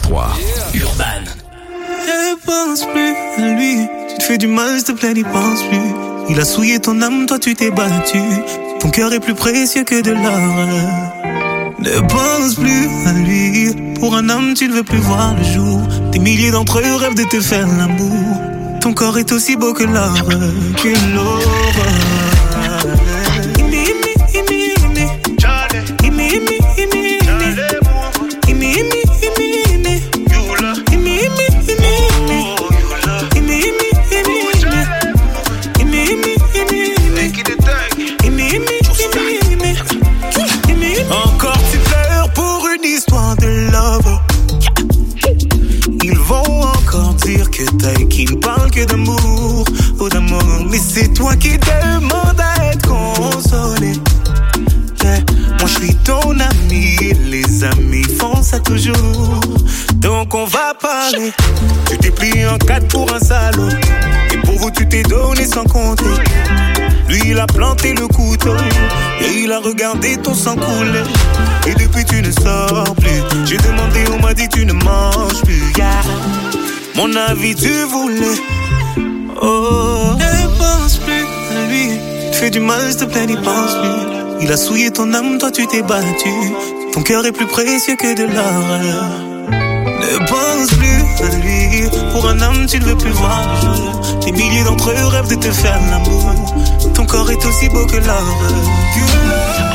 P: trois.
A: Urban.
O: Ne pense plus à lui. Tu te fais du mal, s'il te plaît, n'y pense plus. Il a souillé ton âme, toi tu t'es battu. Ton cœur est plus précieux que de l'or. Ne pense plus à lui. Pour un homme, tu ne veux plus voir le jour. Des milliers d'entre eux rêvent de te faire l'amour. Ton corps est aussi beau que l'or, que l'or. Encore tu pleures pour une histoire de love. Ils vont encore dire que t'as qu'ils ne parlent que d'amour, ou d'amour. Mais c'est toi qui demandes à être consolé. Yeah. Moi je suis ton ami, les amis font ça toujours. Donc on va parler. Tu t'es plié en quatre pour un salaud. Et pour vous tu t'es donné sans compter. Lui il a planté le couteau et il a regardé ton sang couler. Et depuis tu ne sors plus. J'ai demandé, on m'a dit tu ne manges plus. Yeah. Mon avis tu voulais. Oh, ne pense plus à lui. Tu te fais du mal, s'il te plaît, n'y pense plus. Il a souillé ton âme, toi tu t'es battu. Ton cœur est plus précieux que de l'or. Ne pense plus à lui. Pour un homme tu ne veux plus voir le jour. Des milliers d'entre eux rêvent de te faire l'amour. Ton corps est aussi beau que l'or. Que l'or.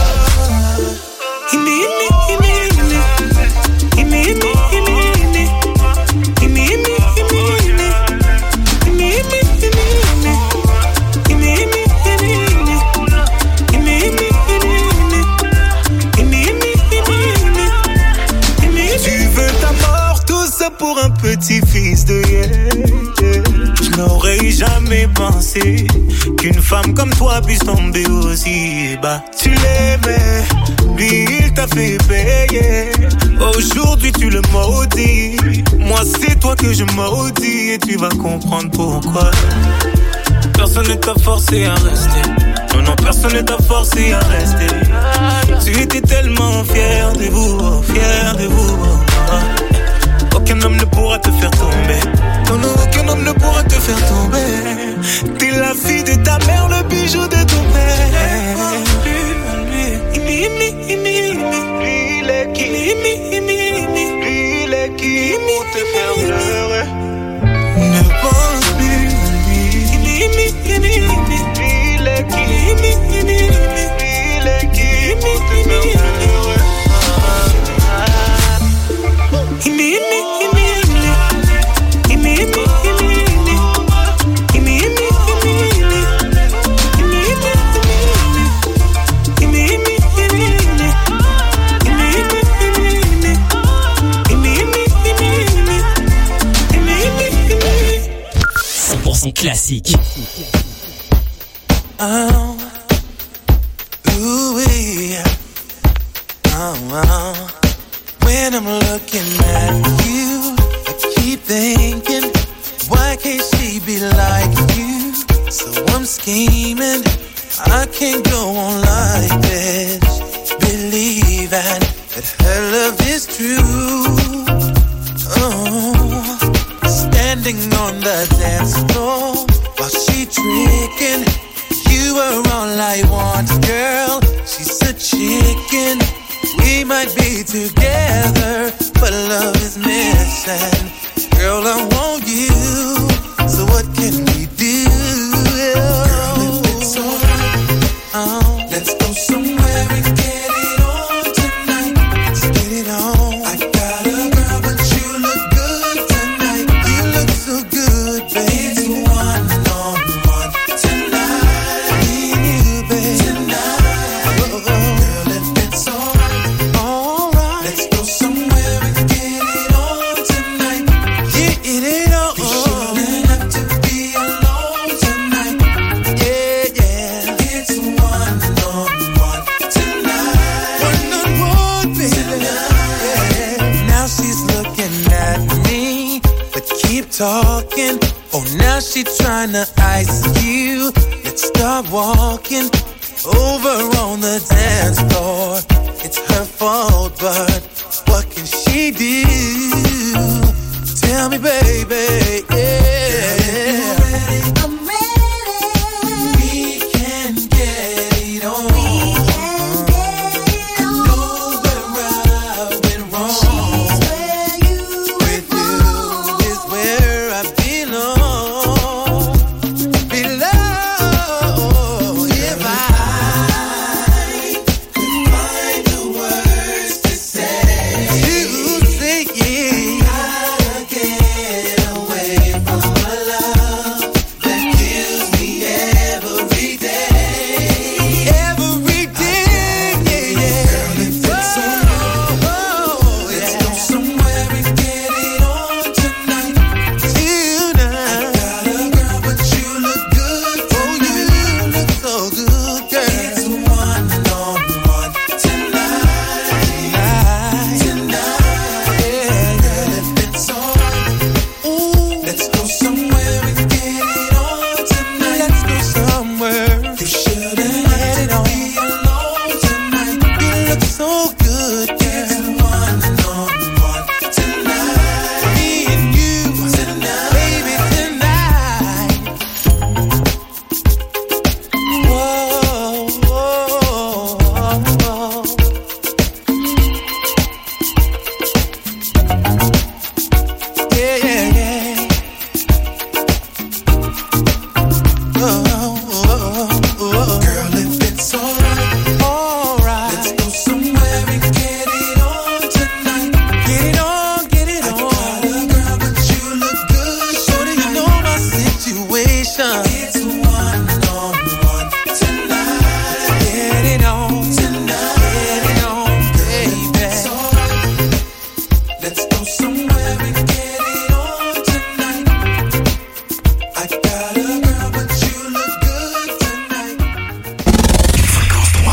O: Pour un petit fils de yeah, yeah. Je n'aurais jamais pensé qu'une femme comme toi puisse tomber aussi bas. Tu l'aimais, lui il t'a fait payer. Aujourd'hui tu le maudis. Moi c'est toi que je maudis. Et tu vas comprendre pourquoi. Personne ne t'a forcé à rester. Non, non, personne ne t'a forcé à rester. Tu étais tellement fier de vous, fier de vous. Aucun homme ne pourra te faire tomber. Non, non, aucun homme ne pourra te faire tomber. T'es la fille de ta mère, le bijou de ton père. Lui, il est qui? Lui, il est qui? Pour te faire pleurer. Ne pense plus à lui. Lui, il est qui? Lui, il est qui? Pour te faire pleurer.
A: cent pour cent classique.
O: Oh, ooh, yeah. Oh, oh. When I'm looking at you, I keep thinking, why can't she be like you? So I'm scheming, I can't go on like this, believing that her love is true. Oh, standing on the dance floor while she tricking, you are all I want, girl. She's a chicken. We might be together, but love is missing. Girl, I want you, so what can we do? Girl, if it's alright, oh, let's go somewhere and get it on tonight. Let's get it on. I got a girl, but you look good tonight. You look so good, baby. It's one on one tonight. Me and you, baby. Tonight. Oh, oh. Girl, if it's alright, alright. Let's go somewhere and get it on tonight. Get it on. We shouldn't have to be alone tonight. Yeah, yeah. It's one on one tonight. One on one, baby. Tonight. Yeah. Now she's looking at me, but keep talking. Oh, now she tryna ice you. Let's start walking over on the dance floor. It's her fault, but what can she do? so good.